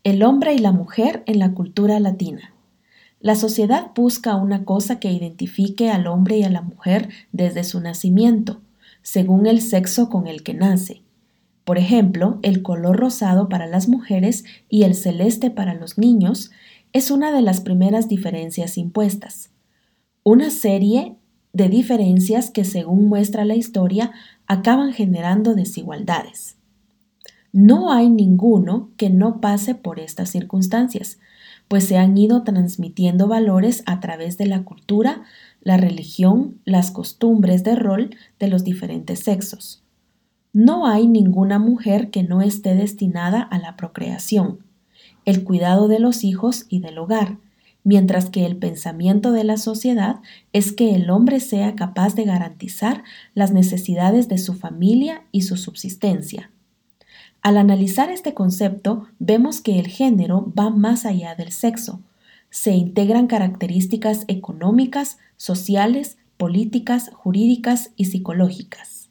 El hombre y la mujer en la cultura latina. La sociedad busca una cosa que identifique al hombre y a la mujer desde su nacimiento, según el sexo con el que nace. Por ejemplo, el color rosado para las mujeres y el celeste para los niños es una de las primeras diferencias impuestas. Una serie de diferencias que, según muestra la historia, acaban generando desigualdades. No hay ninguno que no pase por estas circunstancias, pues se han ido transmitiendo valores a través de la cultura, la religión, las costumbres de rol de los diferentes sexos. No hay ninguna mujer que no esté destinada a la procreación, el cuidado de los hijos y del hogar, mientras que el pensamiento de la sociedad es que el hombre sea capaz de garantizar las necesidades de su familia y su subsistencia. Al analizar este concepto, vemos que el género va más allá del sexo. Se integran características económicas, sociales, políticas, jurídicas y psicológicas.